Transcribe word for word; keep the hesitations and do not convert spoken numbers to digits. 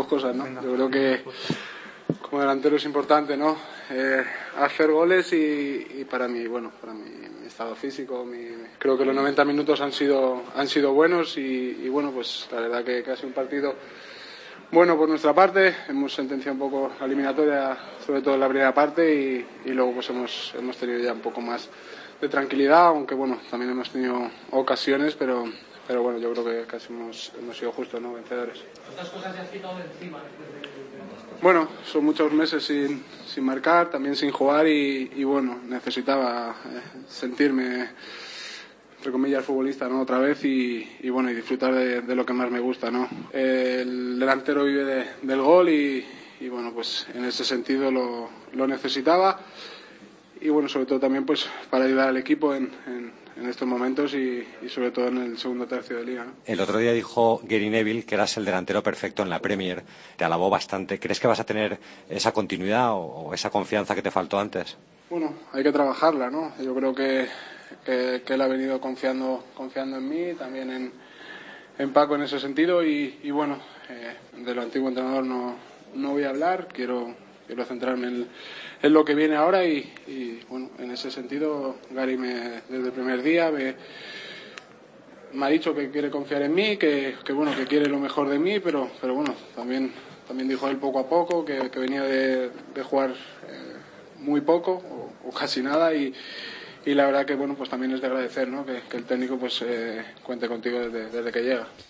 dos cosas, ¿no? Yo creo que como delantero es importante, ¿no? Eh, hacer goles y, y para mí, bueno, para mi, mi estado físico, mi, creo que los noventa minutos han sido, han sido buenos y, y bueno, pues la verdad que casi un partido bueno por nuestra parte. Hemos sentenciado un poco la eliminatoria, sobre todo en la primera parte y, y luego pues hemos, hemos tenido ya un poco más de tranquilidad, aunque bueno, también hemos tenido ocasiones, pero, pero bueno, yo creo que casi hemos, hemos sido justos, ¿no? Vencedores. ¿Estas cosas se has quitado de encima? Bueno, son muchos meses sin, sin marcar, también sin jugar y, y bueno, necesitaba eh, sentirme, entre comillas, futbolista, ¿no? Otra vez y, y bueno, y disfrutar de, de lo que más me gusta, ¿no? El delantero vive de, del gol y, y bueno, pues en ese sentido lo, lo necesitaba y bueno, sobre todo también pues para ayudar al equipo en, en, en estos momentos y, y sobre todo en el segundo tercio de liga, ¿no? El otro día dijo Gary Neville que eras el delantero perfecto en la Premier, te alabó bastante. ¿Crees que vas a tener esa continuidad o, o esa confianza que te faltó antes? Bueno, hay que trabajarla, ¿no? Yo creo que, que, que él ha venido confiando, confiando en mí, también en, en Paco en ese sentido y, y bueno, eh, de lo antiguo entrenador no, no voy a hablar, quiero, quiero centrarme en, en lo que viene ahora y, y bueno, en ese sentido Gary me, desde el primer día me, me ha dicho que quiere confiar en mí, que, que bueno, que quiere lo mejor de mí, pero, pero bueno, también, también dijo él poco a poco que, que venía de, de jugar eh, muy poco o, o casi nada y, y la verdad que bueno, pues también es de agradecer, ¿no? que, que el técnico pues eh, cuente contigo desde, desde que llega.